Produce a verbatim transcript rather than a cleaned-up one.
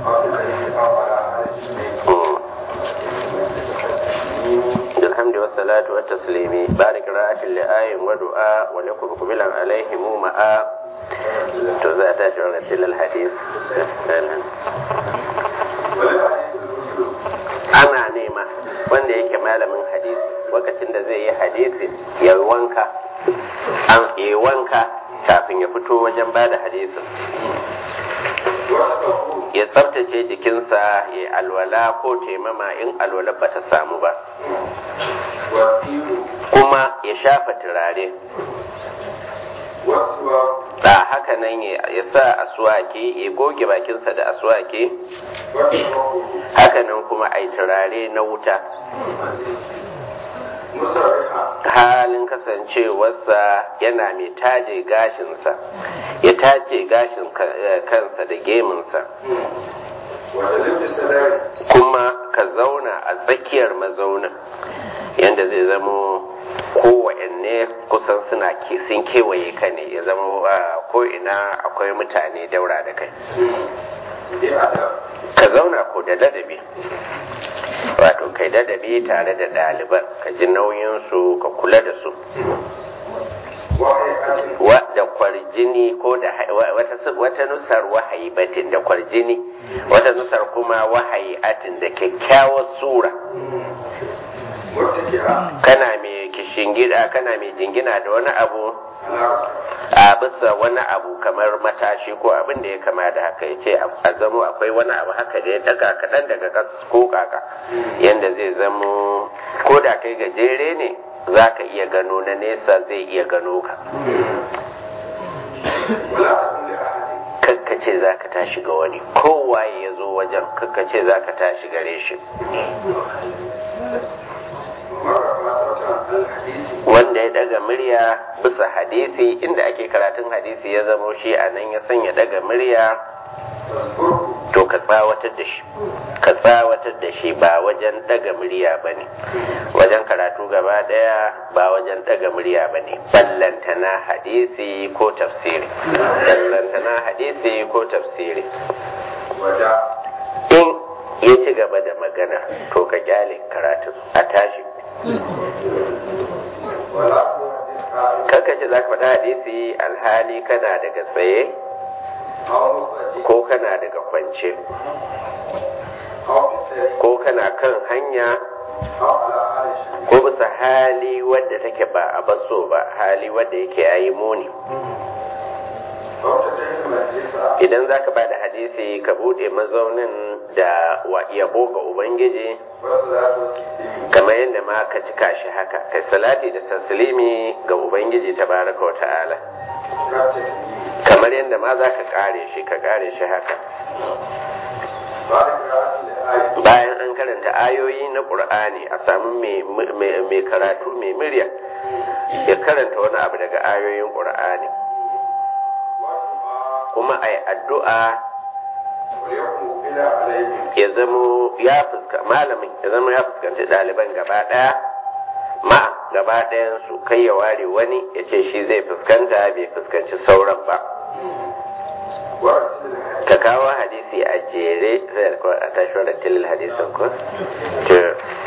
الحمد والصلاة والتسليم بارك راءة لآي ودعاء ولكم قبلا عليهم ماء تزات شغلة الحديث ana nema wanda yake malamin hadisi lokacin da zai yi hadisi ya wanka an yi wanka kafin ya fito wajen bada hadisin ya tsabtace jikinsa ya alwala ko taimama in alwala ba ta samu ba kuma ya shafa turare da haka nan ya sa aswaki ya goge bakinsa da aswaki haka nan kuma ai turare na wuta halin kasancewarsa yana mai taje gashinsa ya tace gashin kansa da geminsa kuma ka zauna a tsakiyar mazaunin yadda zai zamo kowanne kusan suna sun kewaye ka ne ya zama ko ina akwai mutane daura da kai ka zauna ko da ladabi wato kai ladabi tare da ɗaliban ka ji nauyinsu ka kula da su da kwarjini ko da wata nusar wahayi batin da kwarjini wata nusar kuma wahayi atin da kyakkyawar sura kana mai kishingida kana mai jingina da wani abu a bisa wani abu kamar matashi ko abin da ya kama da haka ya ce a zamo akwai wani abu haka da ya daga kaɗan daga gas ko kaka yadda zai zamo ko da kai gajere ne za ka iya gano na nesa zai iya gano ka kakkace za ka tashi ga wani kowaye ya zo wajen kakkace za ka tashi gare shi wanda ya daga murya bisa hadisi inda ake karatun hadisi ya zamo shi a nan ya sanya daga murya to ka tsawatar da shi ka tsawatar da shi ba wajen daga murya ba ne wajen karatu gaba daya ba wajen daga murya ba ne ballantana hadisi ko tafsiri ballantana hadisi ko tafsiri in ya ci gaba da magana to ka kyale karatu a tashi ce za ka faɗa hadisi alhali kana daga tsaye ko kana daga kwance ko kana kan hanya ko bisa hali wadda take ba a baso ba hali wadda yake yayi muni idan za ka ba da hadisi ka buɗe mazaunin da yabo ga ubangiji kamar yadda ma ka cika shi haka kai salati da taslimi ga ubangiji tabaraka wa ta'ala kamar yadda ma za ka kare shi ka kare shi haka bayan an karanta ayoyi na ƙur'ani a samu mai karatu mai murya ya karanta wani abu daga ayoyin ƙur'ani kuma a yi addu'a ya zamo ya fuska malamin ya zama ya fuskanci ɗaliban gaba ɗaya ma gaba ɗayan su kai ya ware wani ya ce shi zai fuskanta bai fuskanci sauran ba ka kawo hadisi a jere sai a tashi wa da tilil hadisin ko